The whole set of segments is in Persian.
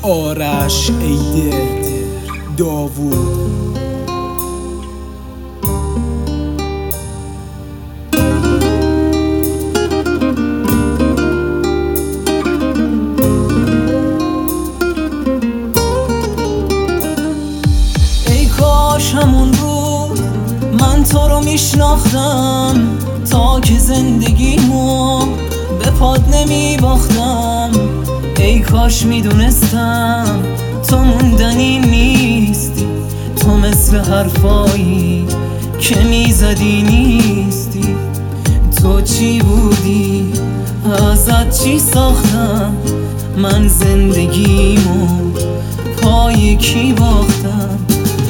آرش ایده داوود. ای کاش همون روز من تو رو میشناختم، تا که زندگیمو به پاد نمی باختم. ای کاش میدونستم تو موندنی نیستی، تو مثل حرفایی که میزدی نیستی. تو چی بودی؟ ازت چی ساختم؟ من زندگیمو پای کی باختم؟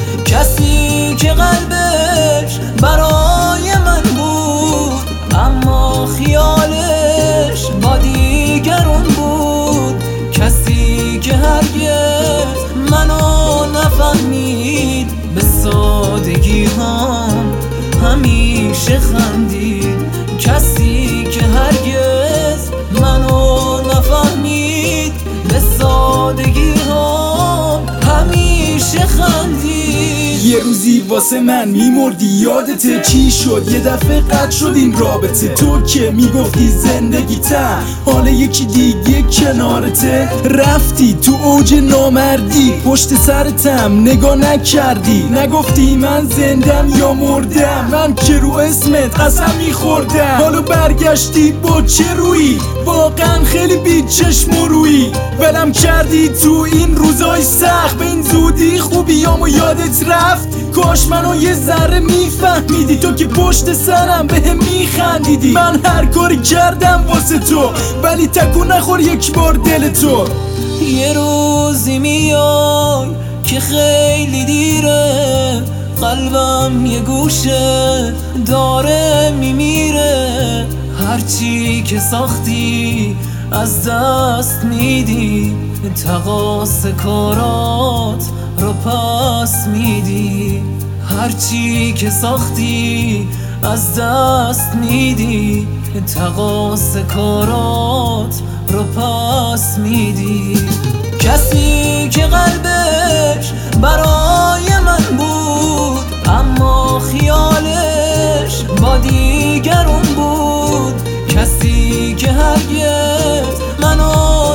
کسی که قلبش برای من بود، اما خیالش با دیگرون بود. کسی که هرگز منو نفهمید، به سادگی هم همیشه خندید. کسی که هرگز منو نفهمید، به سادگی هم همیشه خندید. یه روزی واسه من میمردی، یادته چی شد؟ یه دفعه قطع شد این رابطه. تو که میگفتی زندگیتم حالا یکی دیگه کنارته. رفتی تو اوج نامردی، پشت سرتم نگاه نکردی. نگفتی من زندم یا مردم، من که رو اسمت قسم میخوردم. حالا برگشتی با چه رویی؟ واقعا خیلی بی چشم و رویی. ولم کردی تو این روزای سخت، به این زودی خوبیامو یادت رفت. کاش منو یه ذره میفهمیدی، تو که پشت سرم بهم میخندیدی. من هر کاری کردم واسه تو، ولی تکون نخور یک بار دل تو. یه روزی میای که خیلی دیره، قلبم یه گوشه داره میمیره. هرچی که ساختی از دست میدی، تقاص کارات رو پس میدی. هرچی که ساختی از دست میدی، تقاص کارات رو پس میدی. کسی که قلبش برای من بود، اما خیالش با دیگرون بود. کسی که هرگز منو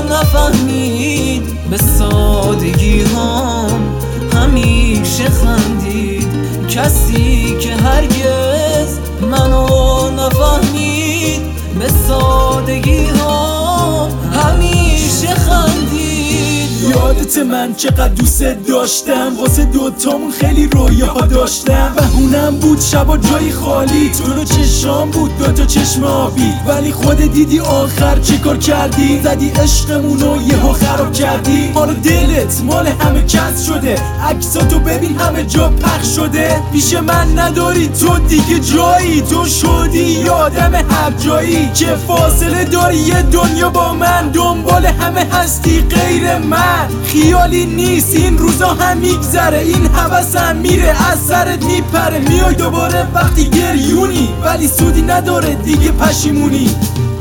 نفهمید، به سادگی هم همیشه خندید. کسی که هرگز منو نفهمید، به سادگی هم همیشه خندید. یادت من چقدر دوست داشتم، واسه دوتامون خیلی رویاها داشتم. بهونم بود شبا جای خالی، تو رو چشام بود دوتا چشم آبی. ولی خود دیدی آخر چه کار کردی؟ زدی عشقمونو یهو خراب کردی. حالا دلت مال همه کس شده، عکساتو ببین همه جا پخش شده. پیش من نداری تو دیگه جایی، تو شدی یادم هر جایی. که فاصله داری یه دنیا با من، دنبال همه هستی غیر من. خیالی نیست این روزا هم میگذره، این حوثم میره از سرت میپره. میای دوباره وقتی گریونی، ولی سودی نداره دیگه پشیمونی.